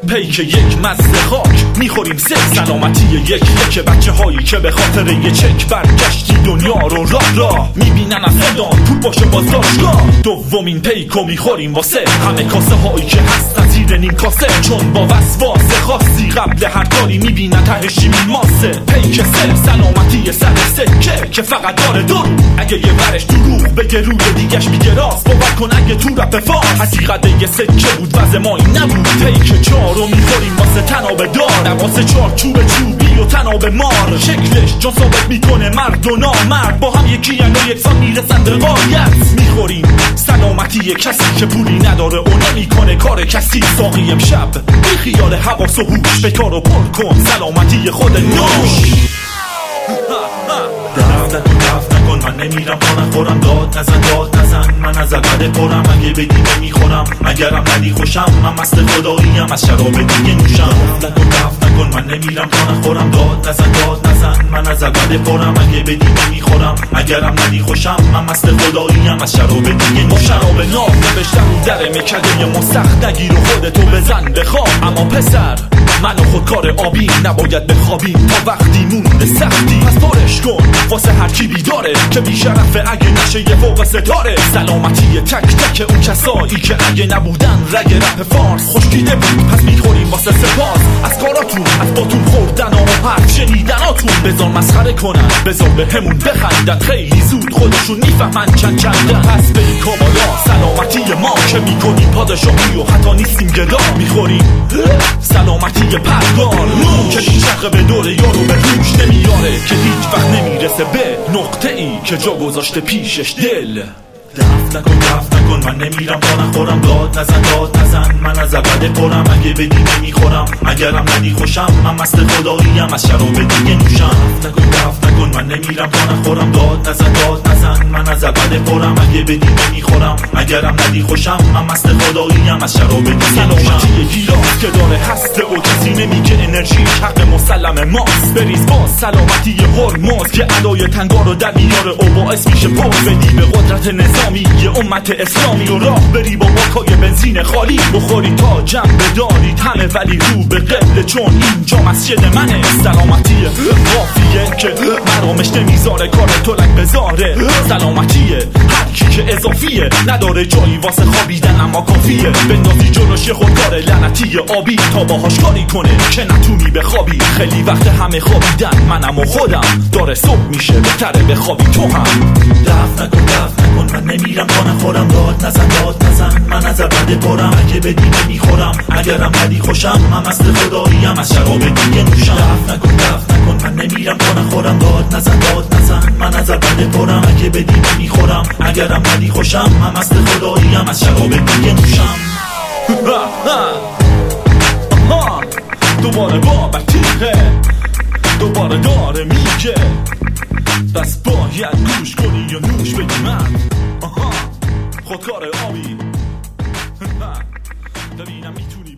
پیک یک مزه خاک میخوریم سه سلامتی یک بچه هایی که به خاطر یه چک برگشتی دنیا رو راه میبینن از فدان پول باشه بازداشتگاه. دومین پیکو میخوریم واسه همه کاسه هایی که هستن زیر نیم کاسه، چون با وسواسه خاصی قبل هر کاری میبینن تهشی میماسه. پیک سه سلامتی سر سکه که فقط داره دو، اگه یه ورش دروغ بگه روی دیگش میگه راست. باور کن اگه تو رپ فارس حقیقت یه سکه بود وضع ما این نبود. پیک چهارو میخوریم واسه تناب دار، واسه چارچوب چوبی و تناب مار. شکلش جان ثابت میکنه مرد و نامرد با هم یکی و یکسان میرسن به غایت. میخوریم سلامتی کسی که پولی نداره و نمیکنه کار کسی. ساقی امشب بی خیال حواس و هوش به کارو پر کن سلامتی خود نوش. دفت نکن من نمیرم تا نخورم، داد نزن من از عقده پرم. اگه بدی نمیخورم اگرم ندی خوشم، من مست خداییم از شراب دیگه نوشم. دفت نکن من نمیرم تا نخورم، داد نزن من از عقده پرم. اگه بدی نمیخورم اگرم ندی خوشم، من مست خداییم از شراب دیگه نوشم. شراب ناب نوشتم رو در مکده ما سخت نگیر و خودتو بزن بخواب. اما پسر من و خودکار آبی نباید بخوابیم تا وقتی مونده سختی. پس پارش کن واسه هر کی بیداره که بیشرفه اگه نشه یه فوق ستاره. سلامتی تک تک اون کسایی که اگه نبودن رگ رپ فارس خوشگیده بود. پس میخوریم واسه سپاس از کاراتون، از باتون خوردن و حرف شنیدناتون. بذار مسخره کنن بذار به همون بخندن، خیلی زود خودشون میفهمن چند پس بریم کامالا سلامتی ما که میکنیم پادشاهی و حتی نیستیم گدا. میخوریم سلامتی پرگار که میچرخه به دور یارو به روش نمیاره، که هیچ وقت نمیرسه به نقطه ای که جا گذاشته پیشش دل. دفت نکن من نمیرم تا نخورم، داد نزن من از عقده پرم. اگه بدی نمیخورم اگرم ندی خوشم، من مست خداییم از شراب دیگه نوشم. دفت نکن من نمیرم تا نخورم، داد نزن من از عقده پرم. اگه بدی نمیخورم اگرم ندی خوشم، من مست خداییم از شراب دیگه نوشم. سلامتی گیلاس که داره هسته و کسی نمیگه انرژی حق مسلم ماست. بریز باز سلامتی هرمز که ادای تنگا رو در میاره و باعث میشه پوز بدی به قدرت نظامی یه امت اسلامی. و راه بری با باکای بنزین خالی، بخوری تا جنب داری همه ولی رو به قبل، چون اینجا مسجد منه. سلامتی قافیه که مرامش نمیذاره کار تو لک بذاره. سلامتیه هر کی که اضافیه نداره جایی واسه خوابیدن اما کافیه. بندازی جلوش خودکار لعنتی آبی تا باهاش کاری کنه که نتونی بخوابی. خیلی وقت همه خوابیدن منم و خودم، داره صبح میشه بهتره بخوابی تو هم. دفت نکن من نمیرم تا نخورم، داد نزن من از عقده پرم. اگه بدی نمیخورم اگرم ندی خوشم، من مست خداییم از شراب دیگه نوشم. دفت نکن من نمیرم تا نخورم، داد نزن من از عقده پرم. اگه بدی نمیخورم اگرم ندی خوشم، من مست خداییم از شراب دیگه نوشم. دوباره بابک تیغه دوباره داره میگه بس باید گوش کنی یا نوش بگی من خودکار آبی ببینم میتونی